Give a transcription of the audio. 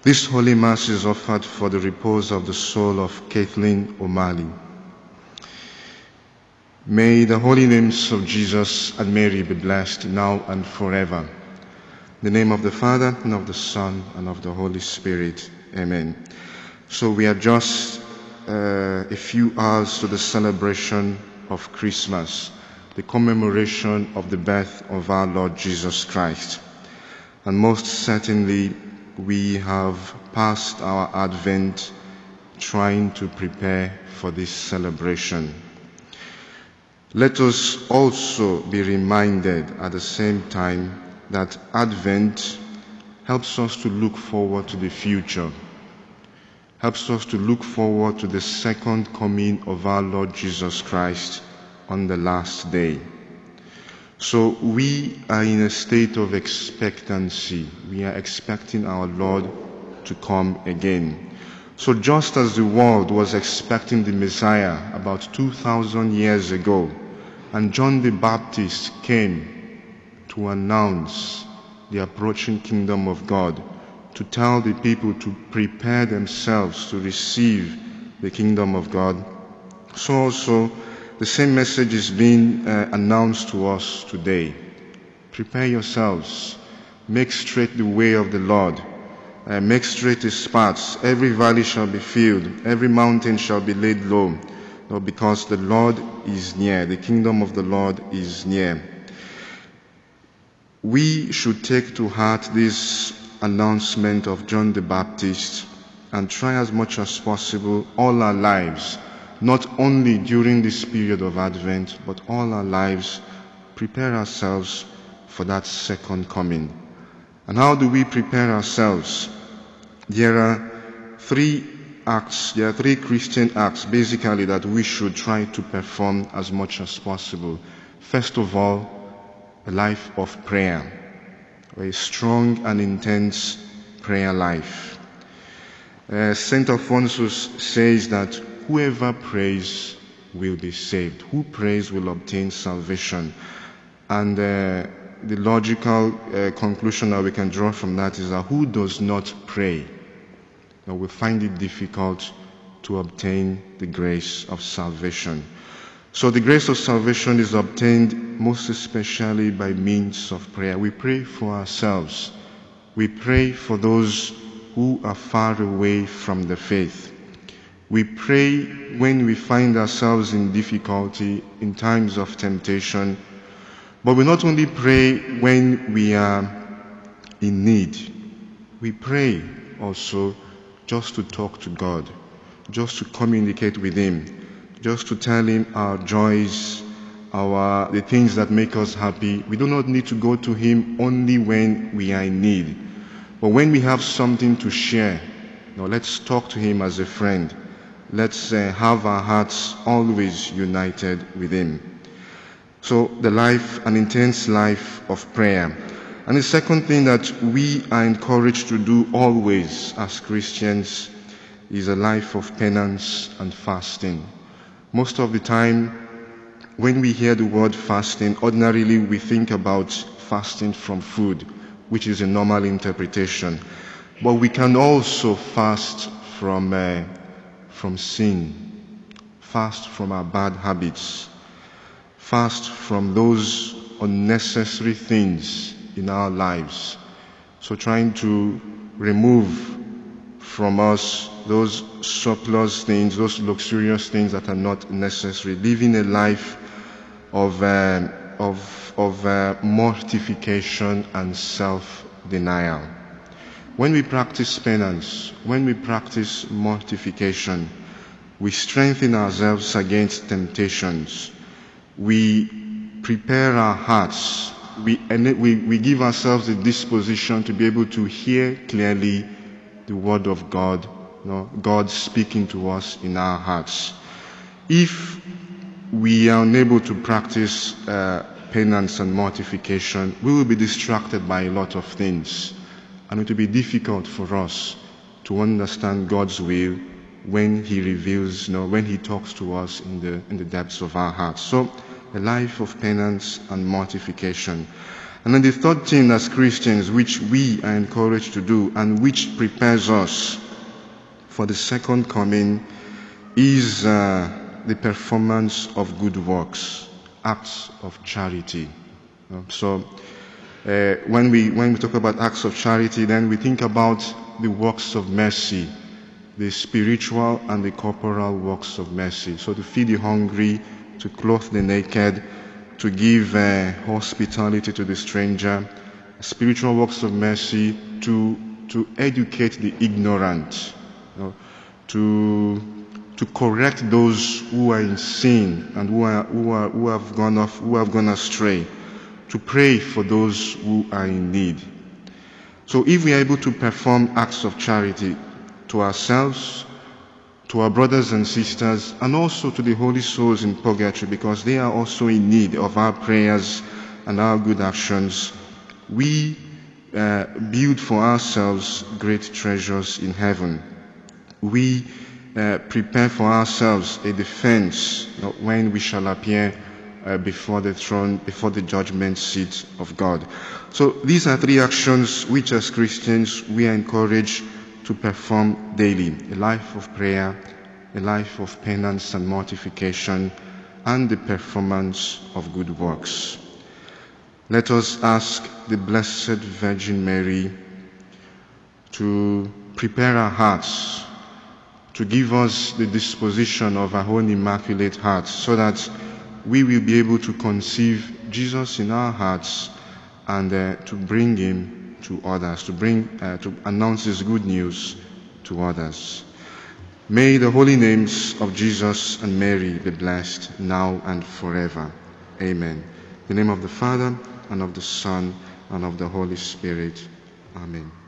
This Holy Mass is offered for the repose of the soul of Kathleen O'Malley. May the holy names of Jesus and Mary be blessed now and forever. In the name of the Father, and of the Son, and of the Holy Spirit. Amen. So we are just a few hours to the celebration of Christmas, the commemoration of the birth of our Lord Jesus Christ. And most certainly, we have passed our Advent trying to prepare for this celebration. Let us also be reminded at the same time that Advent helps us to look forward to the future, helps us to look forward to the second coming of our Lord Jesus Christ on the last day. So we are in a state of expectancy. We are expecting our Lord to come again. So just as the world was expecting the Messiah about 2,000 years ago, and John the Baptist came to announce the approaching kingdom of God, to tell the people to prepare themselves to receive the kingdom of God, so also the same message is being announced to us today. Prepare yourselves. Make straight the way of the Lord. Make straight his paths. Every valley shall be filled. Every mountain shall be laid low. Because the Lord is near. The kingdom of the Lord is near. We should take to heart this announcement of John the Baptist and try as much as possible all our lives, not only during this period of Advent, but all our lives, prepare ourselves for that second coming. And how do we prepare ourselves? There are three Christian acts, basically, that we should try to perform as much as possible. First of all, a life of prayer, a strong and intense prayer life. St. Alphonsus says that whoever prays will be saved. Who prays will obtain salvation. And the logical conclusion that we can draw from that is that who does not pray will find it difficult to obtain the grace of salvation. So the grace of salvation is obtained most especially by means of prayer. We pray for ourselves. We pray for those who are far away from the faith. We pray when we find ourselves in difficulty, in times of temptation. But we not only pray when we are in need. We pray also just to talk to God, just to communicate with him, just to tell him our joys, the things that make us happy. We do not need to go to him only when we are in need. But when we have something to share, let's talk to him as a friend. Let's have our hearts always united with him. So an intense life of prayer. And the second thing that we are encouraged to do always as Christians is a life of penance and fasting. Most of the time, when we hear the word fasting, ordinarily we think about fasting from food, which is a normal interpretation. But we can also fast from sin, fast from our bad habits, fast from those unnecessary things in our lives. So trying to remove from us those surplus things, those luxurious things that are not necessary, living a life of mortification and self-denial. When we practice penance, when we practice mortification, we strengthen ourselves against temptations. We prepare our hearts. We give ourselves the disposition to be able to hear clearly the word of God, God speaking to us in our hearts. If we are unable to practice penance and mortification, we will be distracted by a lot of things. And it will be difficult for us to understand God's will when he reveals, when he talks to us in the depths of our hearts. So a life of penance and mortification. And then the third thing as Christians, which we are encouraged to do and which prepares us for the second coming, is the performance of good works, acts of charity. So when we talk about acts of charity, then we think about the works of mercy, the spiritual and the corporal works of mercy. So to feed the hungry, to clothe the naked, to give hospitality to the stranger, spiritual works of mercy, to educate the ignorant, to correct those who are in sin and who have gone astray, to pray for those who are in need. So if we are able to perform acts of charity to ourselves, to our brothers and sisters, and also to the holy souls in purgatory, because they are also in need of our prayers and our good actions, we build for ourselves great treasures in heaven. We prepare for ourselves a defense when we shall appear before the throne, before the judgment seat of God. So these are three actions which as Christians we are encouraged to perform daily: a life of prayer, a life of penance and mortification, and the performance of good works. Let us ask the Blessed Virgin Mary to prepare our hearts, to give us the disposition of our own immaculate hearts, so that we will be able to conceive Jesus in our hearts and to bring him to others, to announce his good news to others. May the holy names of Jesus and Mary be blessed now and forever. Amen. In the name of the Father, and of the Son, and of the Holy Spirit. Amen.